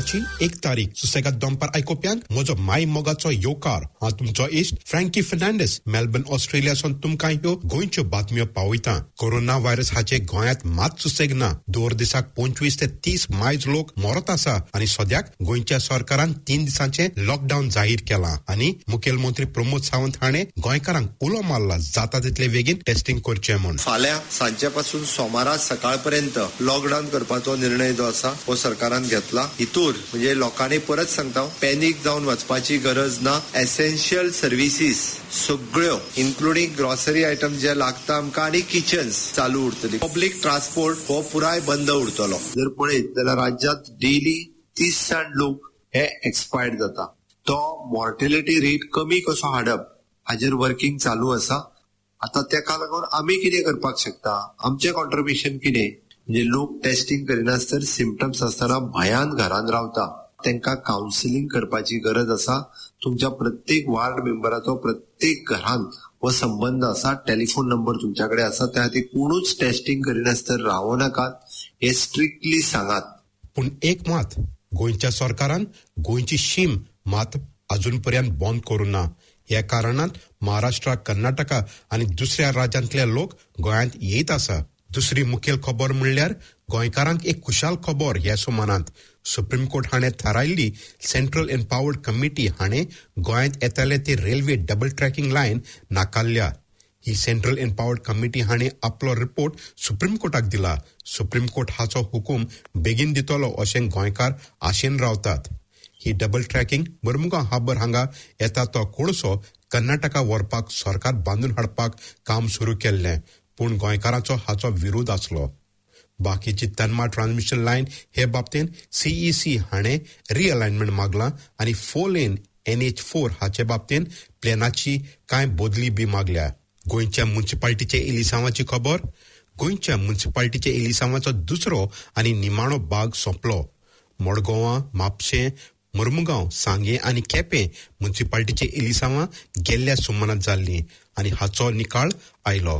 मार्चाची 1 तारीख सुसेगाद दनपार आयकोप्यांक म्हजो माय मोगाचो येवकार हांव तुमचो इश्ट फ्रँकी फर्नांडीस मेलबर्न ऑस्ट्रेलियासून तुमकां ह्यो गोंयच्यो बातम्यो पावयता. कोरोना व्हायरस हाचे गोंयांत मात सुसेग ना. दर दिसाक 25 ते 30 मायज लोक मरत आसा आनी सद्याक गोंयच्या सरकारान 3 दिसांचे लॉकडावन जाहीर केला आनी मुखेलमंत्री प्रमोद सावंत हाणें गोंयकारांक उलो मारला जाता तितले बेगीन टेस्टिंग करचें म्हूण. फाल्यां सांजे पासून सोमारा सकाळ पर्यंत लॉकडावन करपाचो निर्णय जो आसा हो सरकारान घेतला. हितूर म्हणजे लोकांनी परत सांगता पॅनिक जावन वचपाची गरज ना. एसेन्शियल सर्विसीस सगळ्यो इन्क्लुडिंग ग्रॉसरी आयटम जे लागता आमकां आनी किचन्स चालू उरतली. पब्लीक ट्रान्सपोर्ट हो पुराय बंद उरतलो. जर पळयत जाल्यार राज्यांत डेली 30 जाण लोक हे एक्सपायर्ड जाता. तो मॉर्टेलिटी रेट कमी कसो हाडप हाजेर वर्किंग चालू आसा. आता तेका लागून आमी कितें करपाक शकता, आमचें कॉन्ट्रिब्युशन कितें म्हणजे लोक टेस्टिंग करिनासतना सिम्पटम्स आसतना भयान घरान रावता तांकां कावन्सिलिंग करपाची गरज आसा. तुमच्या प्रत्येक वार्ड मेंबराचो प्रत्येक घरान हो संबंध आसा. टेलिफोन नंबर तुमच्याकडे आसा. त्या खातीर कोणूच टेस्टिंग करिनासतना रावो नाकात हे स्ट्रिक्टली सांगात. पूण एक मात गोंयच्या सरकारान गोंयची शीम मात अजून पर्यंत बंद करूं ना. ह्या कारणान महाराष्ट्र, कर्नाटका आनी दुसऱ्या राज्यांतले लोक गोंयांत येत आसा. दुसरी मुखेल खबर म्हणल्यार गोंयकारांक एक खुशाल खबर ह्या सुमारांत. सुप्रीम कोर्ट हाणें थारायल्ली सेंट्रल एम्पावर्ड कमिटी हाणें गोंयांत येताले ती रेल्वे डबल ट्रॅकिंग लायन नाकारल्या. ही सेंट्रल एम्पावर्ड कमिटी हाणें आपलो रिपोर्ट सुप्रीम कोर्टाक दिला. सुप्रीम कोर्ट हाचो हुकूम बेगीन दितलो अशें गोंयकार आशेन रावतात. ही डबल ट्रॅकिंग मुर्मुगांव हार्बर हांगा येता तो कोळसो कर्नाटका व्हरपाक सरकार बांदून हाडपाक काम सुरू केल्लें, पूण गोंयकारांचो हाचो विरोध आसलो. बाकीची तन्मा ट्रान्समिशन लायन हे बाबतींत CEC हाणें रिअलायनमेंट मागला आनी 4 लेन NH4 हाचे बाबतींत प्लॅनाची कांय बदली बी मागल्या. गोंयच्या म्युनिसिपालिटीचे इलिसांवाची खबर. गोंयच्या म्युनिसिपालिटीचे इलिसांवाचो दुसरो आनी निमाणो भाग सोंपलो. मडगांवां, म्हापशें, मुर्मुगांव, सांगे आनी केपें म्युनिसिपालिटीचे इलिसांवां गेल्ल्या सुमारांत जाल्लीं आनी हाचो निकाळ आयलो.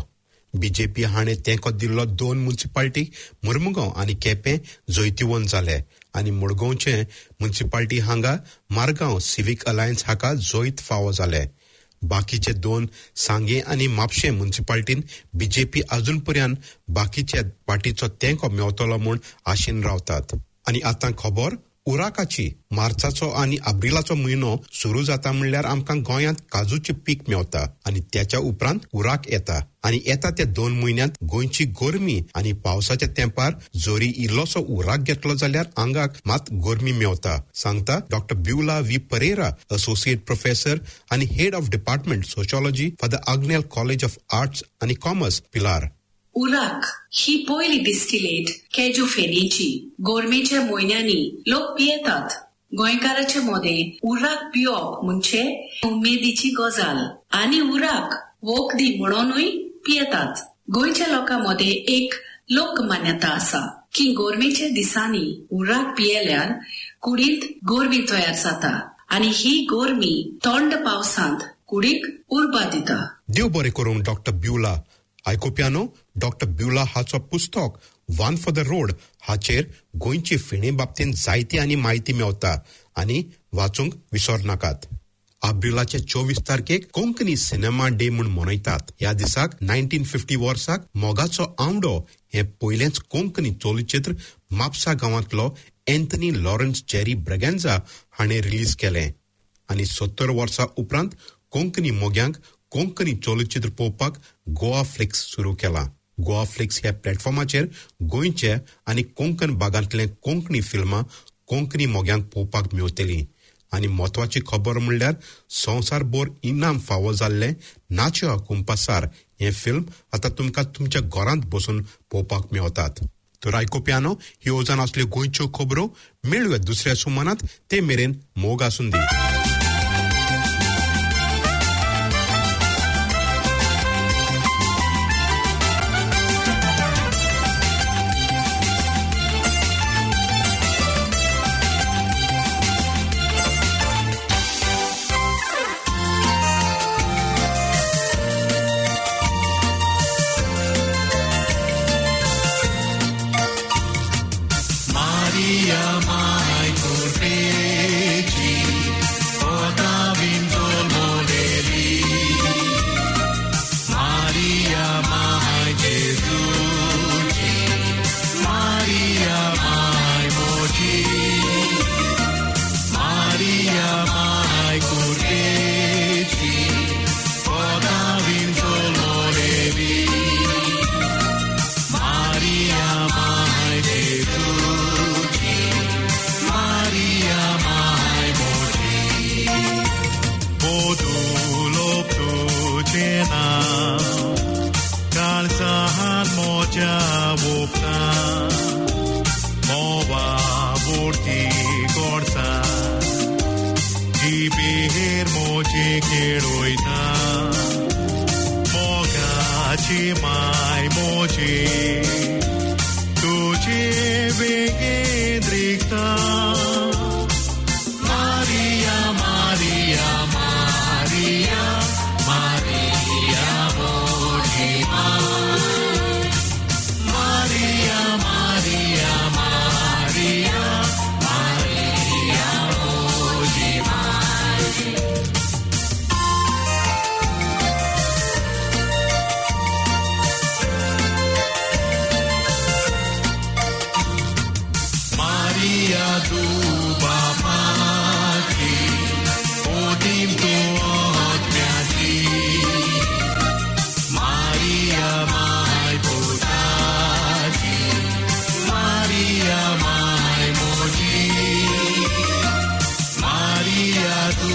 BJP हाणें तेंको दिल्लो 2 म्युनिसिपालिटी मुर्मुगांव आनी केपें जैतिवंत जाले आनी मडगांवचे म्युनिसिपालिटी हांगा मारगांव सिवीक अलायन्स हाका जैत फावो जाले. बाकीचे 2 सांगे आनी म्हापशें म्युनिसिपालिटीन BJP अजून पर्यंत बाकीच्या पार्टीचो तेंको मेवतलो म्हूण आशेन रावतात. आनी आतां खबर उराकाची. मार्चाचो आनी एप्रिलाचो म्हयनो सुरू जाता म्हणल्यार आमकां गोंयांत काजूचे पीक मेवता आनी त्याच्या उपरांत उराक येता आनी येता त्या 2 म्हयन्यांत गोंयची गरमी आनी पावसाच्या तेंपार जोरी इल्लोसो उराक घेतलो जाल्यार आंगाक मात गरमी मेवता, सांगता डॉ. Beula V. Pereira, associate professor आनी head of department sociology for the Agnel college of arts आनी कॉमर्स, पिलार. उराक ही पयली डिस्टिलेट केजू फेनीची गोरमेच्या म्हयन्यांनी लोक पियेतात. गोंयकाराचे मोदें उराक पिवप म्हणजे उमेदीची गजाल आनी उराक वखदी म्हणूनय पियेतात. गोंयच्या लोकां मदें एक लोकमान्यता आसा की गोरमेच्या दिसांनी उराक पियेल्यार कुडींत गोरमी तयार जाता आनी ही गोरमी थंड पावसांत कुडीक उर्बा दिता. देव बरें करूं डॉ. ब्युला. आयकोप्यानो डॉ. ब्युला हाचो पुस्तक वन फॉर द रोड हाचेर गोंयची फेणी बाबतींत जायती आनी म्हायती मेवता आनी वाचूंक विसर नाकात. अब्रिलाचे 24 तारखेक कोंकणी सिनेमा डे म्हूण मनयतात. ह्या दिसाक 1950 वर्साक मोगाचो आंवडो हे पयलेंच कोंकणी चलचित्र म्हापसा गांवांतलो एंथनी लॉरेन्स जेरी ब्रॅगॅन्झा हाणें रिलीज केलें आनी 70 वर्सां उपरांत कोंकणी मोग्यांक कोंकणी चलचित्र पळोवपाक गोवा फ्लिक्स सुरू केला. गोवा फ्लिक्स ह्या प्लॅटफॉर्माचेर गोंयचे आनी कोंकण भागांतले कोंकणी फिल्मां कोंकणी मोग्यांक पळोवपाक मेवतलीं. आनी म्हत्वाची खबर म्हणल्यार संवसारभर इनाम फावो जाल्लें नाच्यो कुंपासार हें फिल्म आतां तुमकां तुमच्या घरांत बसून पळोवपाक मेवतात. तर आयकोप्यानो ह्यो जावन आसल्यो गोंयच्यो खबरो. मेळुया दुसऱ्या सुमारांत. ते मेरेन मोग आसून दी. Maria, my good Bodulok tuझे नाव काळजात मोज्या ओपता मोवा बोर्ती गोडसा जिबेर मोजे केळोयता मोगाची माय मोजे तुझे वेगेन रिक्ता Maria, Maria, Maria, Maria, Mojima. Maria, Maria, Maria, Maria, Mojima. Maria, Duba, Odim tu odmiati Maria mai potati Maria mai moji Maria tu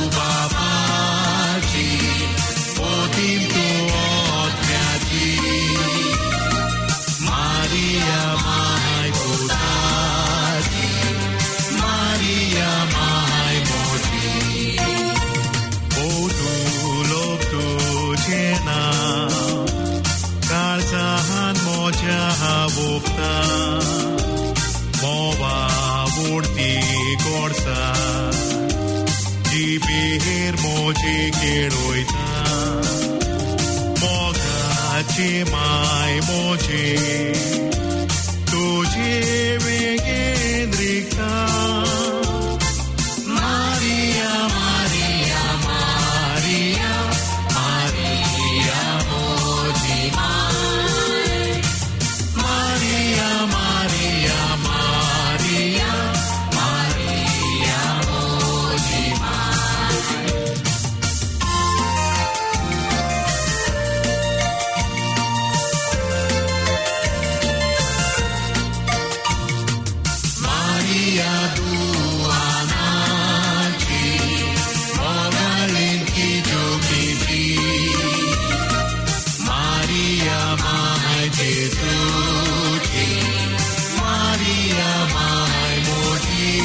babati Odim tu odmiati Maria mai potati Maria mai moji Bodulok tuझे नाव काळजात मोज्या ओपता मोवा बोर्ती गोडसा जिबेर मोजे केळोयता मोगाची माय मोजे तुझे वेगेन रिक्ता Maria, Maria, Maria, Maria, Mojima. Maria, Maria, Maria, Maria, Mojima. Maria, Maria, mai Jesuti, Maria, mai Moji,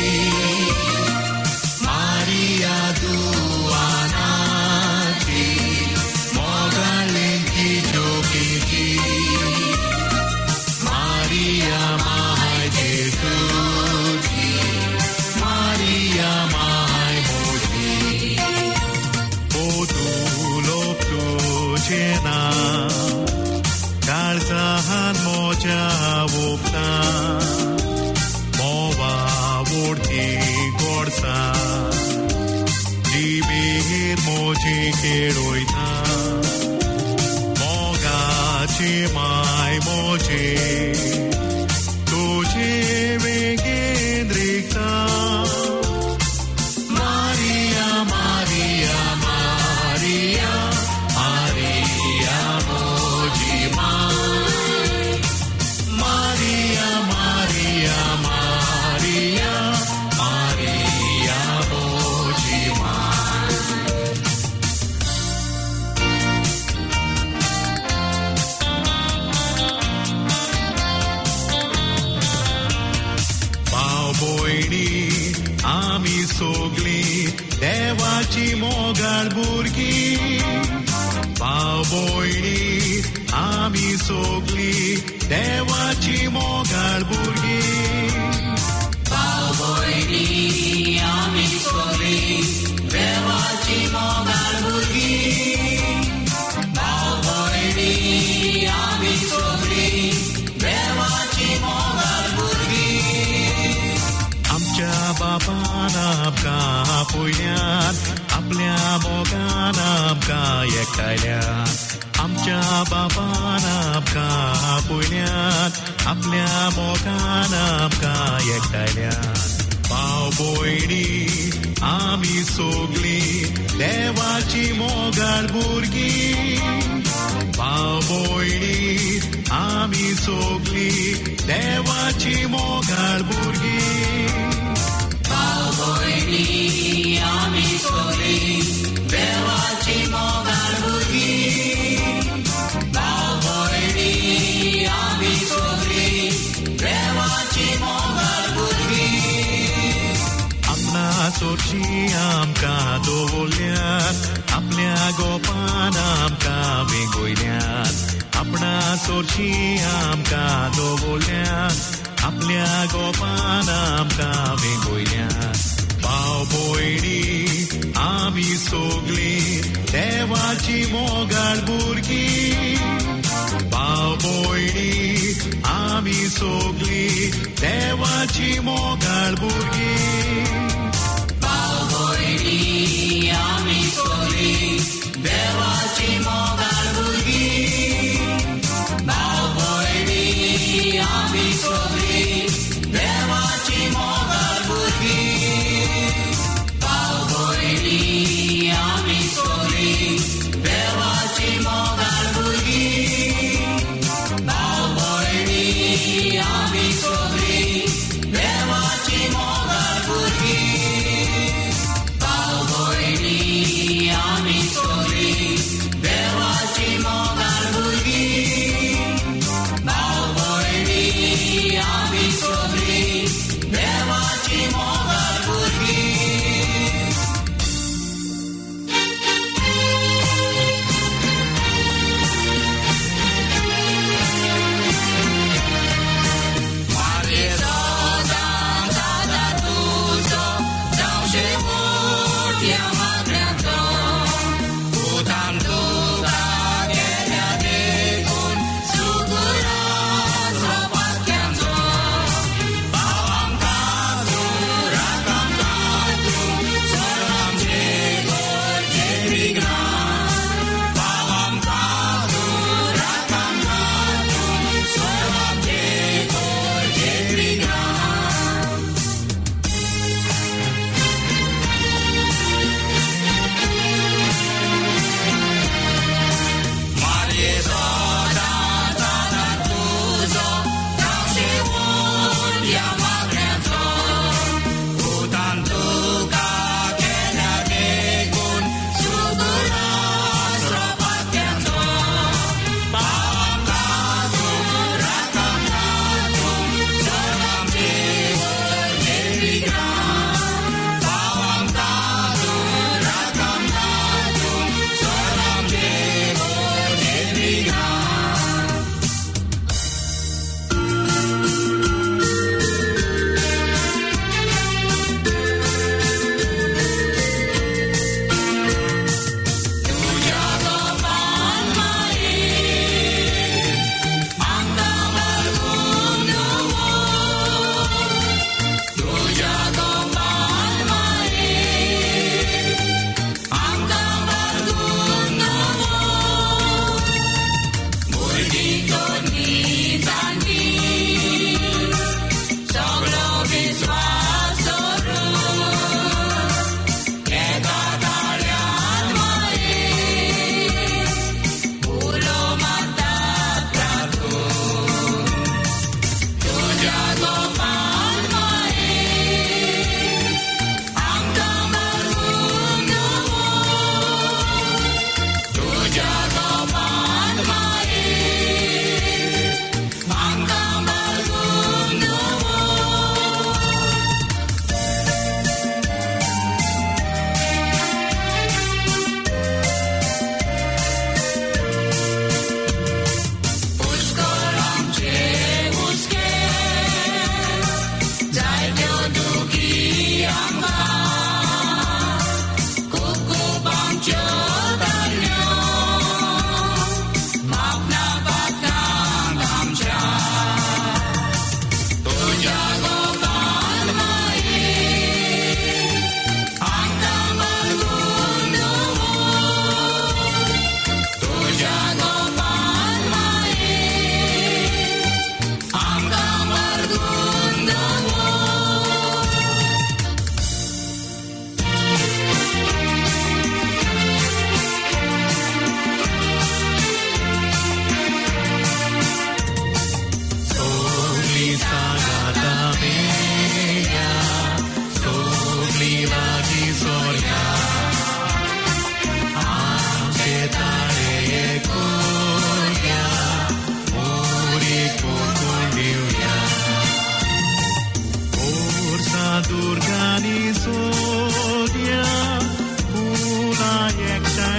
Maria, duanati, mogalenki jokiti, Maria, mai Jesuti, Maria, mai Moji, Bodulok tuझे नाव काळजात मोज्या ओपता मोवा बोर्ती गोडसा जिबेर मोजे केळोयता मोगाची माय मोजे तुझे वेगेन रिक्ता Maria, Maria, Maria, Maria, Mojima. Maria, Maria, Maria, Maria, Mojima. Boyni, ami sogli, devachi mogal burgi. Boyni, ami sogli, devachi mogal burgi. Boyni, ami sogli, devachi mogal burgi. Boyni, ami sogli, devachi mogal burgi. आमच्या बापान आमकां पयल्यान आपल्या मोगान आमकां एकठांयल्यान आमच्या बापान आमकां पयल्यान आपल्या मोगान आमकां एकठांयल्यान भाव भयणी आमी सगळीं देवाची मोगाळ भुरगीं भाव भयणी आमी सगळीं देवाची मोगाळ भुरगीं भाव भयणी आमी सगळीं चोरशी आमकां दवरल्यात आपल्या गोपान आमकां वेंगोयल्यात आपणा चोरशी आमकां दवरल्यात आपल्या गोपान आमकां वेंगोयल्यात भाव भयणी आमी सोगली देवाची मोगाळ भुरगीं भाव भयणी आमी सोगली देवाची मोगाळ भुरगीं भाव भयणी आमी सोगली देवाची मोगाळ भुरगीं भाव भयणी आमी सोगली देवाची मोगाळ भुरगीं भाव भयणी आमी सोगली देवाची मोगाळ भुरगीं भाव भयणी आमी सोगली देवाची मोगाळ भुरगीं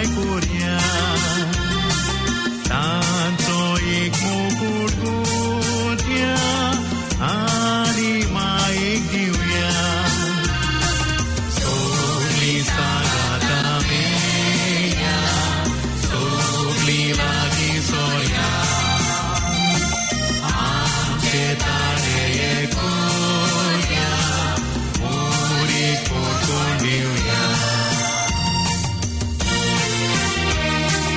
एकठांय कोरया तांचो एक मुकुट गुंथया आनी मायेक दिवया सगळीं सागाता मेया सगळीं लागीं सोया आमचे ताळे कोरया मोरी कोण दिवया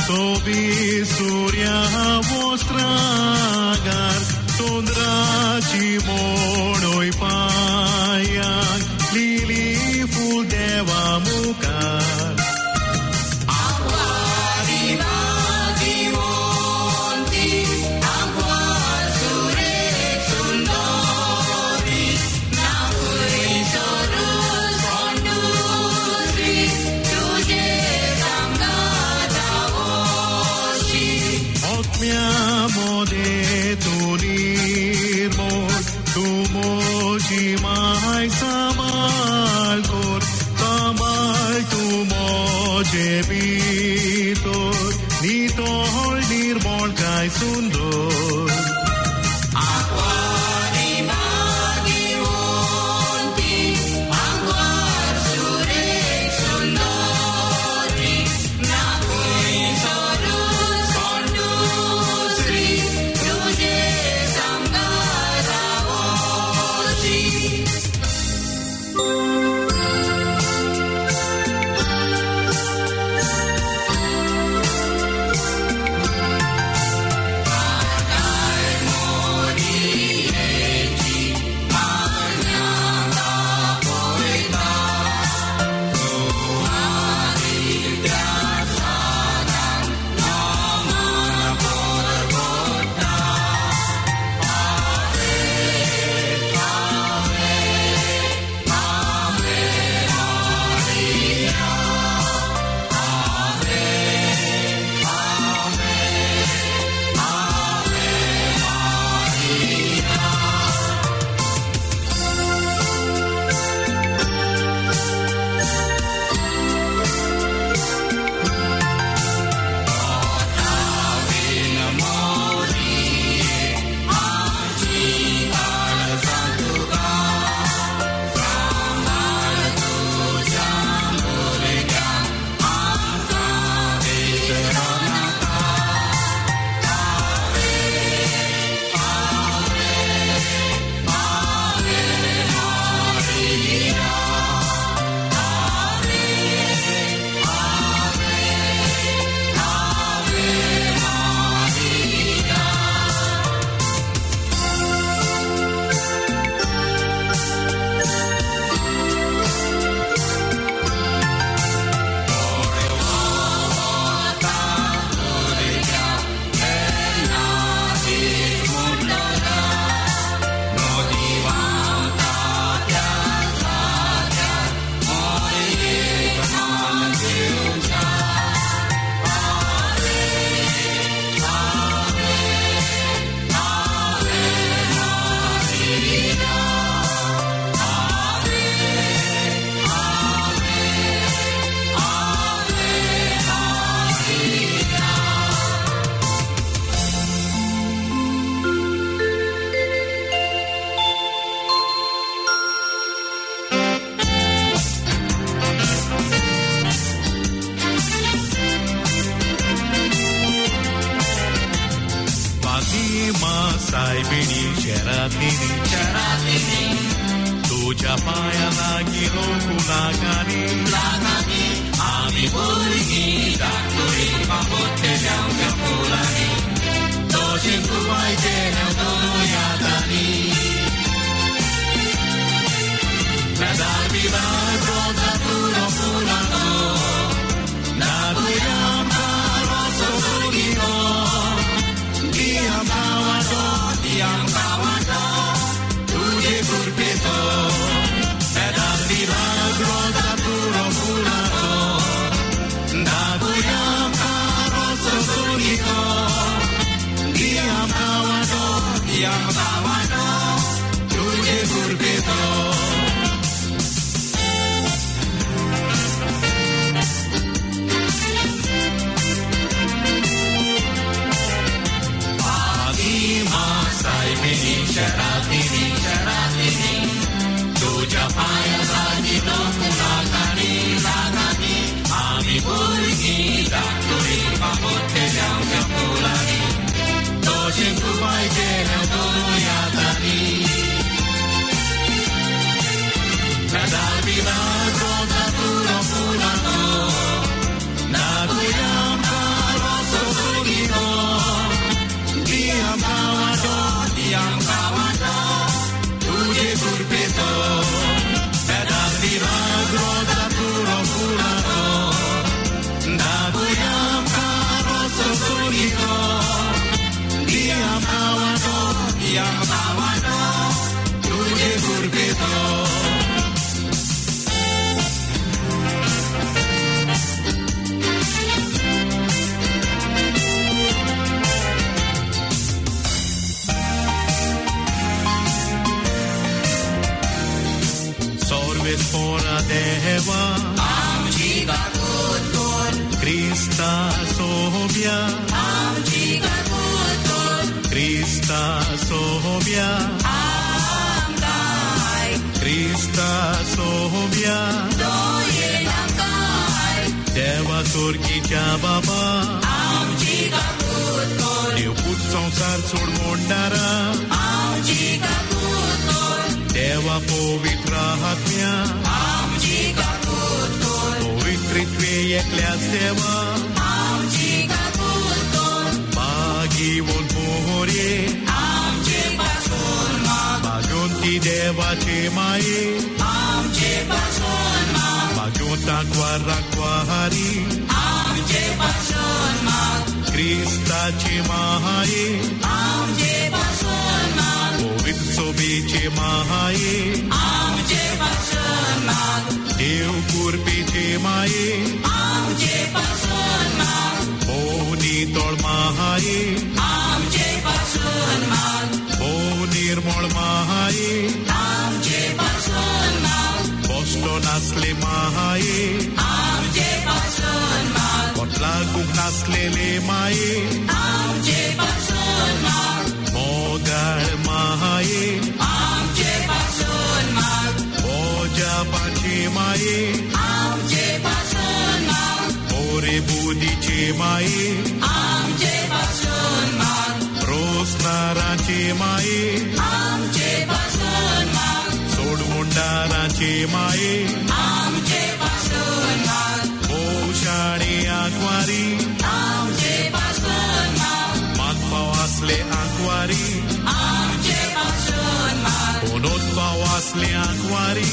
sobi surya vostragar tondrachi monoi payang lili full deva mukar Samal kor, kamal tumo jebitor, nitol nirbon kai sundor. Tuja paya lagi roku lagani Ami pulgi dakuri papote jam kapulani Toshin kubai tenau tono yadani Nadal bilang roda puro pulato Naguyam karoso pulgino Diam kawato Tuje purpeto Nadal bilang roda puro pulato क्रिस्ता सोब्या आमची गागोतोल क्रिस्ता सोब्या आमकाय क्रिस्ता सोब्या दोये नामकाय देवा सोर्गीच्या बाबा आमची गागोतोल देवपूत संसार सोड मोडणारा आमची गागोतोल देवा पवित्र आत्म्या आमची गागोतोल पवित्रित्वे एकल्याच देवा आमची गागोतोल भागीवून मोहरे आमचे पासून माग भाग्योंती देवाचे माये आमचे पासून माग भाग्यों राखवारी आमचे पासून माग क्रिस्ताची माये आमचे पासून माग पवित्र सोबेचे माये आमचे पासून माग देव कुर्पीचे माये आमचे पासून माग बोनी तोळ माये आमचे पासून माग बो निर्मळ माये आमचे पासून माग बसलो नासले माये आमचे पासून माग कोटला गुग नासलेले माये आमचे पासून माग मोगाळ माये आमचे पासून माग बोजापाचे माये आमचे पासून माग मोरे बुदीचे माये आमचे पासून माग रोसनाराचे माये आमचे पासून माग सोडमुंडाराचे माये आमचे पासून माग भोशाणी आंकवारी आमचे पासून माग मानपाव असले आंकवारी आमचे पासून माग कोणोत्पाव असले आंकवारी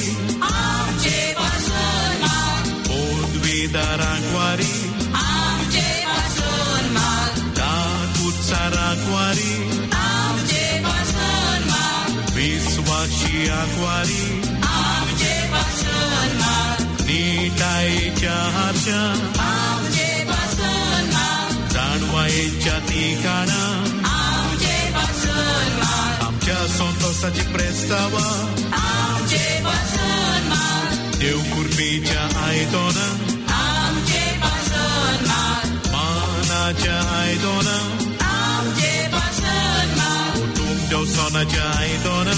आमचे पासून माग बोधवेदार आंकवारी आमचे पासून माग दाकुत्सार आंकवारी आमचे पासून माग विश्वासी आंकवारी आमचे पासून माग नीटाईच्या हारच्या आमचे पासून माग जाणवायेच्या ठिकाणा आमचे पासून माग आमच्या संतोषाची प्रेस्तावा आमचे पासून माग देव कुर्पीच्या आयदोना आमचे पासून माग मानाच्या आयदोना आमचे पासून माग कुटुंब देवसानाच्या आयदोना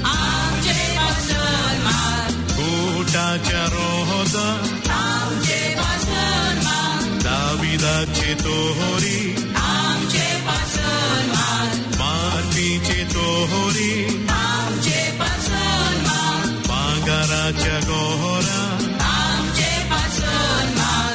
आमचे पासून माग गोटाच्या रोहोदा आमचे पासून माग दाविदाचे तोहोरी आमचे पासून माग मातीचे तोहोरी आमचे पासून माग भांगाराच्या गोहोरा आमचे पासून माग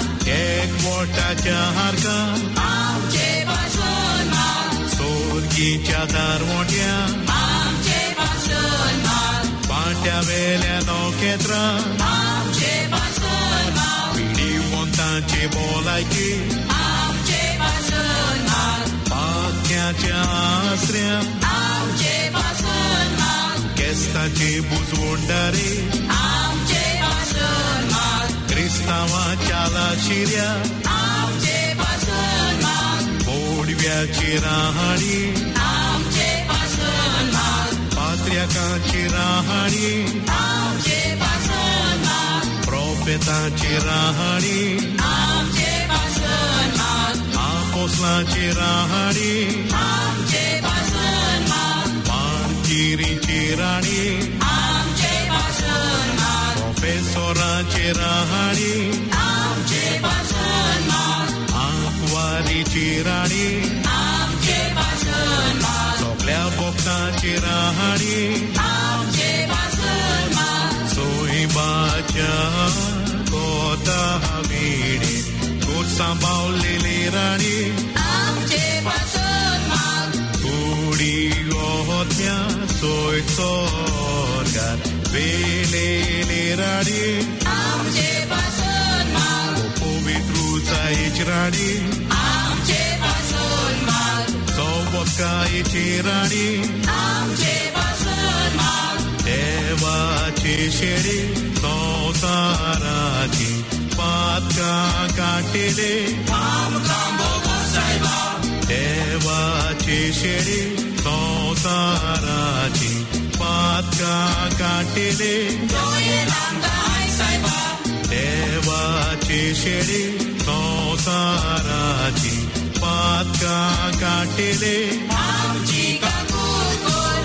एकवटाच्या हारका आमचे पासून माग सोर्गीच्या दारवोट्या आमचे पासून माग पाट्या वेल्या नौकेत्रा आमचे पासून माग पिढीवंतांचे बोलायचे आमचे पासून माग पात्याच्या आसऱ्या आमचे पासून माग केस्ताचे बुजवोंडारे आमचे पासून माग क्रिस्तावाच्या लाशिऱ्या आमचे पासून माग मोडव्याची राहाणी आमचे पासून माग पात्र्याकाची राहाणी आमचे पासून माग प्रोफेताची राहाणी आमचे पासून माग आपोस्लाची राहाणी आमचे पासून माग माणगिरीची राणी आमचे पासून माग प्रोफेसोराची राहाणी आमचे पासून माग आंकवारीची राणी आमचे पासून माग सगळ्या भक्ताची राहाणी आमचे पासून माग सोयीबाच्या गोदा विडे गोड सांभाळलेली राणी आमचे पासून माग कुडी गोत्या सोय चोरगार वेलेली राणी आमचे पासून माग पवित्रुचाईच राणी आमचे पासून माग सौबकाईची राणी आमचे पासून माग देवाची शेळी संसाराची पातका काटिले देवाची शेळी संसाराची पातका काटिले देवाची शेळी संसाराची पातकां काटिले आमची काकूर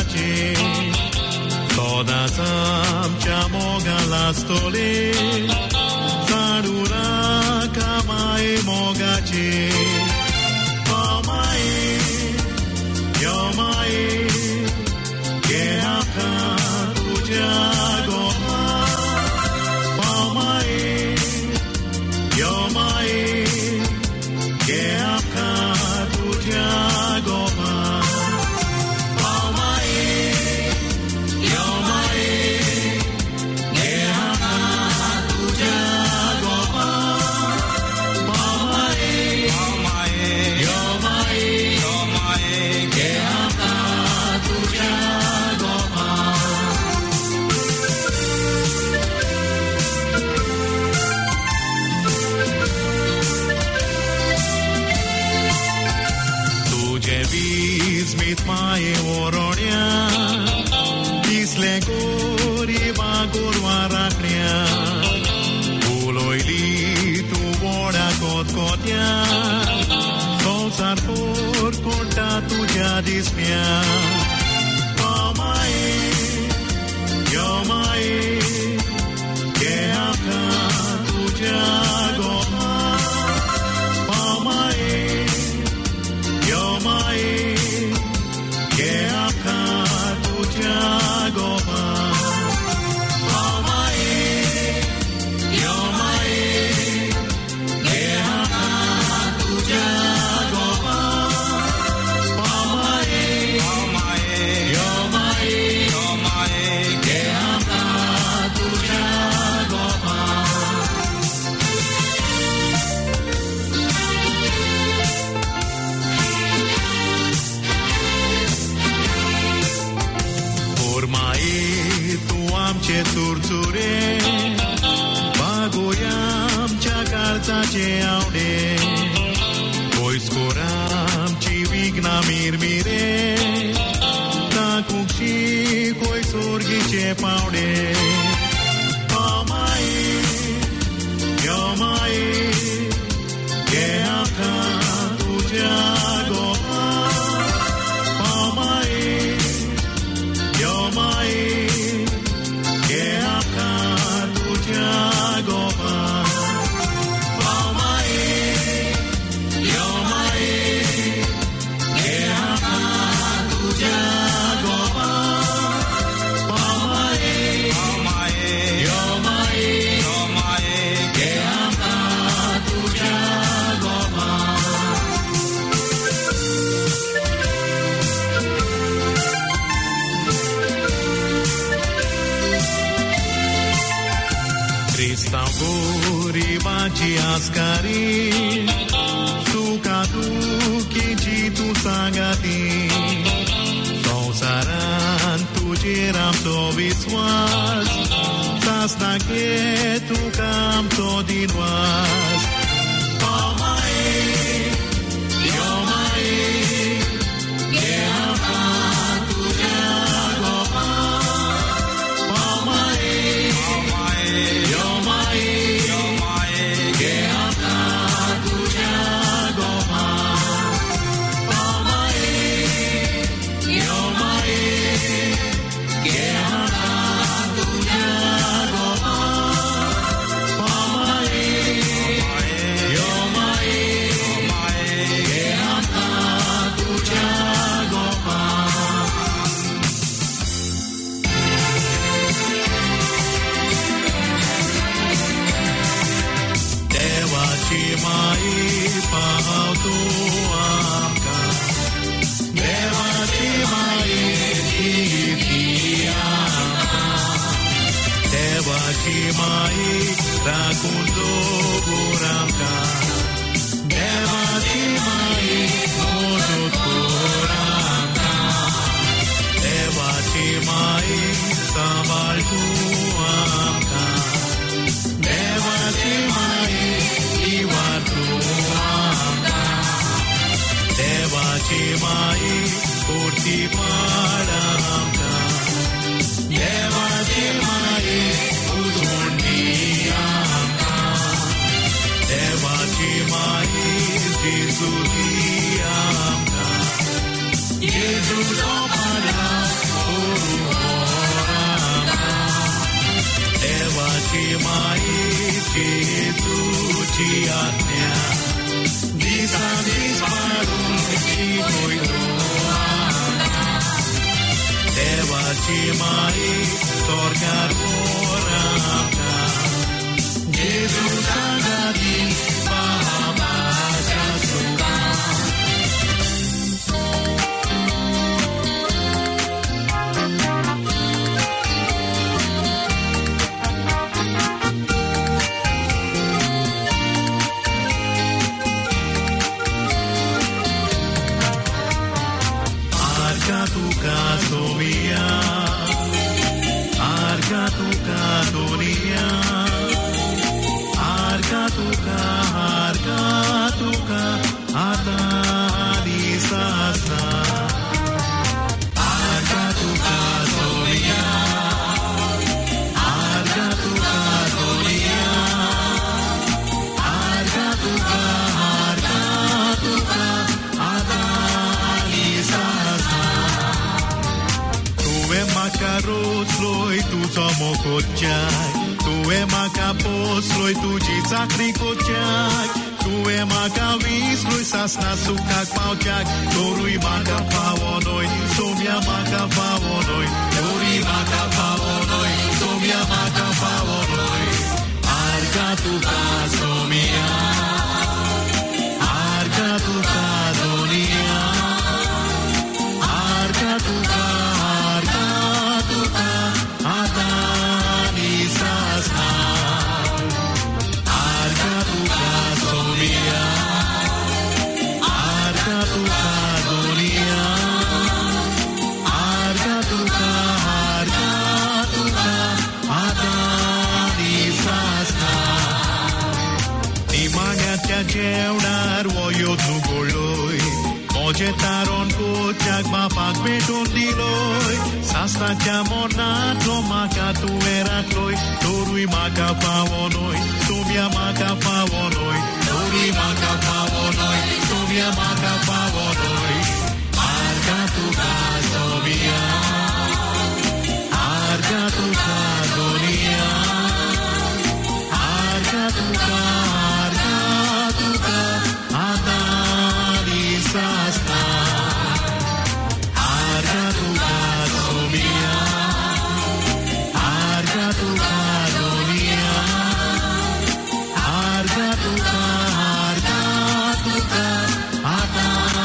मोगाचे सदांच आमच्या मोगाला स्तोले साडुरा कामाये मोगाचे माये यो माये गे आखा तुझ्या गोमा माये यो माये गे आखा तुझ्या Goma Maie oronia Disle gori bagor waracnia Uloili tu voda kotkotia Solsar por conta tuya dismia Pamae Yomae Que acá tuya goma Pamae Yomae que acá tuya goma Pamae Yomae que acá tuya goma Pamae Yomae que acá tuya goma आमचे तुरतुरे बागोया आमच्या काळजाचे आवडे कोयस्कोरा आमची विघ्ना मिरमिरे ताकुक्षी कोय सोर्गीचे पावडे माये यो माये गे आखा तुझ्या गोमा माये यो माये que acá tuya goma Pamae Yomae que acá tuya goma Pamae Yomae que acá tuya goma Cristão goribaci ascari Sucatu kinci tu sangati Sausaran tu geram to viswas Sasna ke tu cam to dinwas Pamae Yomae que acá tuya goma Pamae Yomae que acá tuya goma Pamae Yomae que acá tuya goma Pamae Yomae que acá tuya goma Devaci mai pahautu amka Devaci mai iti amka Devaci mai rakundu guramka Devaci mai mojut guramka Devaci mai sabaltu amka Devaci mai iwatu amka Devaci mai kurti padamka Devaci mai uzundi amka Devaci mai jisuti amka Jesus opada Devaci mai Jesuci atnea Disam disparul și voi Devaci mai Torcar moramca Jesus agadin Bahama jasuka Tu e macapos loi tu jitzak rikotjak Tu e makavis loi sasna sukak paujak Torui makapawonoi somia makapawonoi Torui makapawonoi somia makapawonoi Arga tu kasomia Arga tu kadonia Arga tu Jeunar woyot nugoloi Mojetaron kocak bapak beton diloi Sasta jamonat lo maka tu erakloi Torui maka pawonoi Somia maka pawonoi Torui maka pawonoi Somia maka pawonoi Arga tu kasomia Arga tu kadonia Arga tu Sasta Arga tu kasomia Arga tu kadonia Arga tu ka Atani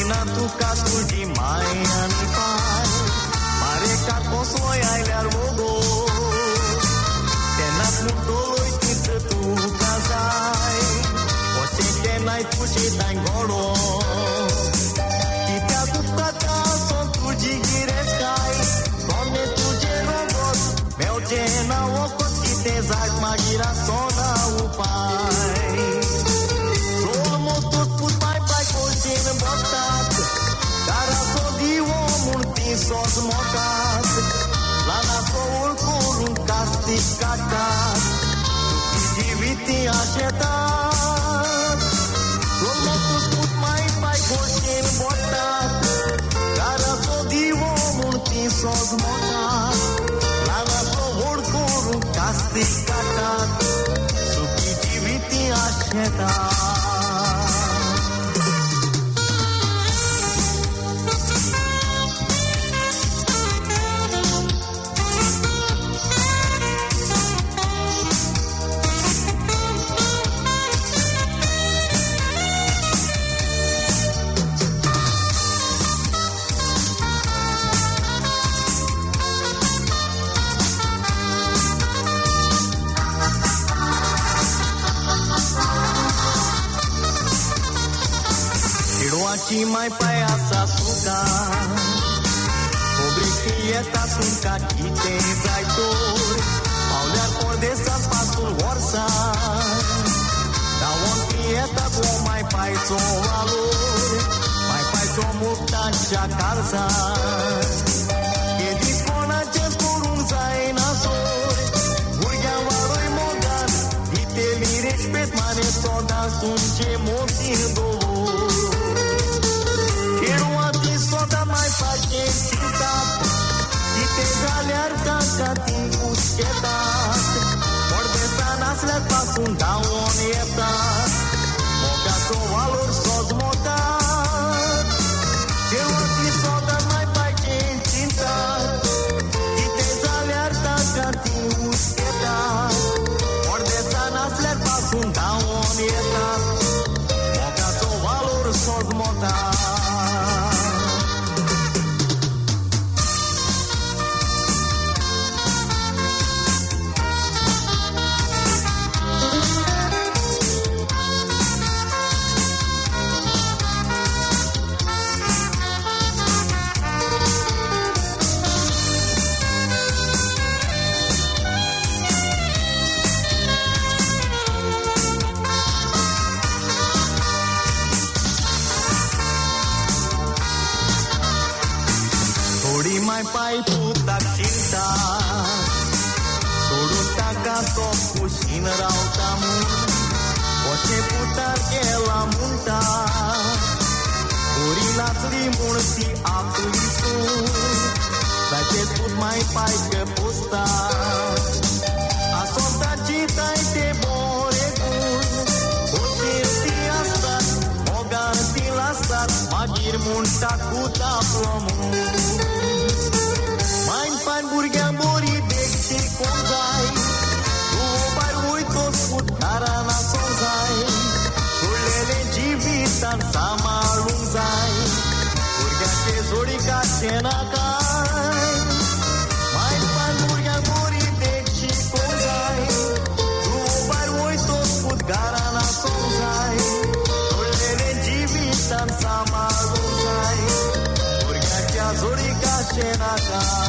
Până tu casul de mai anipar Mare ca posoi ai le-ar mogo Te nas mutoloi câtă tu cazai O se te n-ai puși dai golo Ti te-a ducata son tu gigirescai Doamne tu ce robot Meu ce n-au ocot Ti te zac magira sona upai Sos mocat La nasoul curun castic cacat Subjectivity așetat Lomotus put mai pai coșin botat Cara sodio multi sos mocat La nasoul curun castic cacat Subjectivity așetat Și mai paia sa suca Obrichieta sunca Chite zaitor Aulear cordesa spasul orsa Da on pieta Bo mai pai so valor Mai pai so muptan și calza E dispona ce sporunza e nasor Burgea valoi mogan Ite li respect mane soda Sunt ce motin dolor Soda mai face citat Și te galear ca uschetat Mordesa nasle pasun da onietat Mogato valor sos motat Și oti soda mai face citat Și te galear ca uschetat Mordesa nasle pasun da onietat Mogato valor sos motat Pai puta cinta Soruta ca socu și rauta mun Poce putar che la munta Urila slimul si aplisu Dar ce put mai pai că pusta Asonta citai te boregun Poce si asta Mogar si lasat Magir munta cu taplomun Burgea mori de ce condai Tu bar uito sput carana sonzai Sulele givitan sama lunzai Burgea ce zorica ce nakai Mai pan burgea mori de ce condai Tu bar uito sput carana sonzai Sulele givitan sama lunzai Burgea ce zorica ce nakai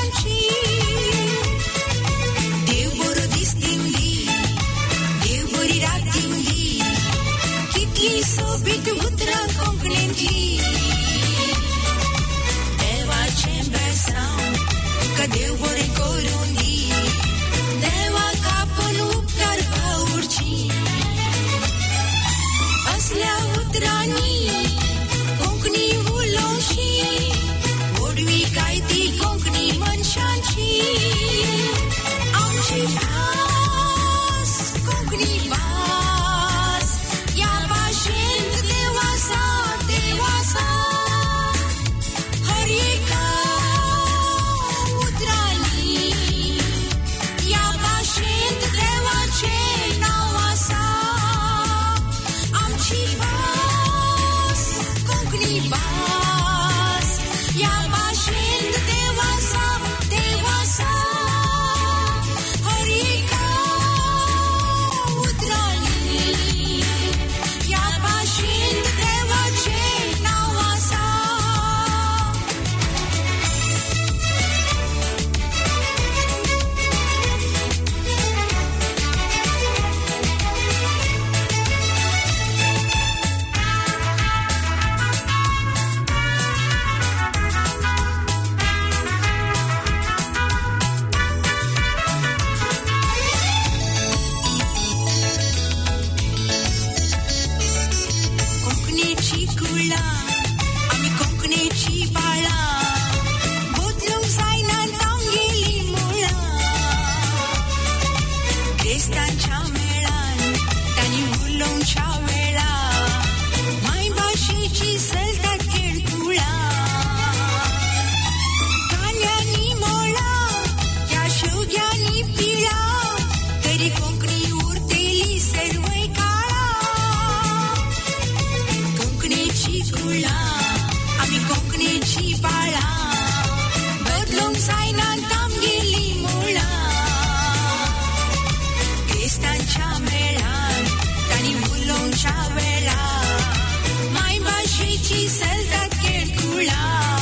मनशांची देव बरो दीस दिवली देव बरी रात दिवली कितली सोबीत उतरां कोंकणींतली देवाचें बेसांव तुका देव बरें करून दी देवाक आपूण उपकार पावुरची असल्या उतरांनी कोंकणी उलोवची ओडवी काय ती कोंकणी मनशांची आमची भास कोंकणी भास या भाशेंत देव आसा हर एका उतरांनी या भाशेंत देवाचें नांव आसा आमची भास कोंकणी भास या भाशेंत देव आसा हर एका उतरांनी या भाशेंत देवाचें नांव आसा कोंकणीची कुळा आमी कोंकणीची बाळा बोतलूंक जायना तांगेली मुळा क्रिस्तांच्या मेळान तांणी उलोवच्या वेळा मायभाशेची चलतात केळकुळा कान्यांनी मोळा या शेवग्यांनी पिळा तरी कोंकणी उरतेली सर्वय काळा कोंकणीची कुळा आमी कोंकणीची बाळा बदलूंक जायना तांगेली मुळा क्रिस्तांच्या मेळान तांणी उलोवच्या वेळा मायभाशेची चलतात केळकुळा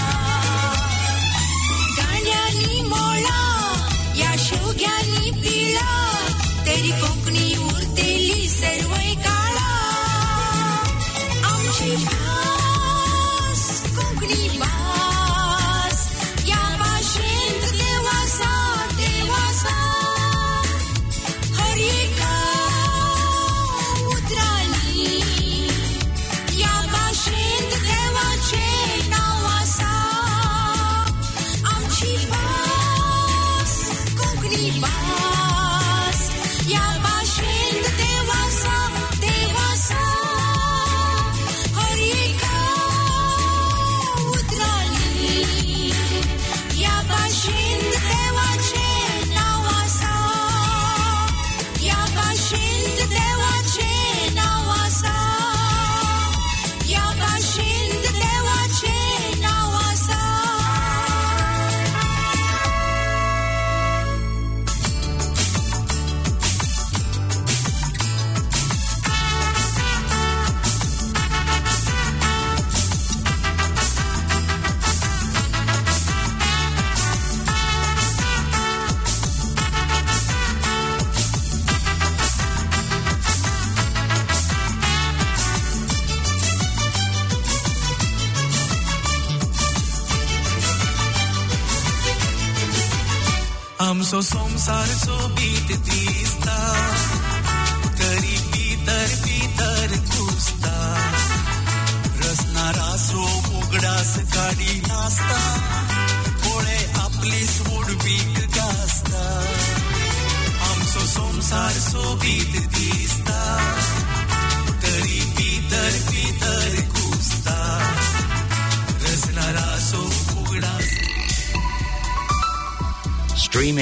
कान्यांनी मोळा या शेवग्यांनी पिळा तरी कोंकणी उरतेली सर्वय काळा आमची भास कोंकणी भास या भाशेंत देव आसा हर एका उतरांनी या भाशेंत देवाचें नांव आसा आमची भास कोंकणी भास या भाशेंत देव आसा हर एका उतरांनी या भाशेंत देवाचें नांव आसा या भाशेंत देवाचें नांव आसा या भाशेंत देवाचें नांव आसा आमचो संसार सोबीत दिसता तरी भितर घुसता रसनारा सो उगडास काडी नासता पोळे आपली सोड बीक गासता आमचो संसार सोबीत दिसता तरी भितर घुसता रसनारा सो उगडास Streaming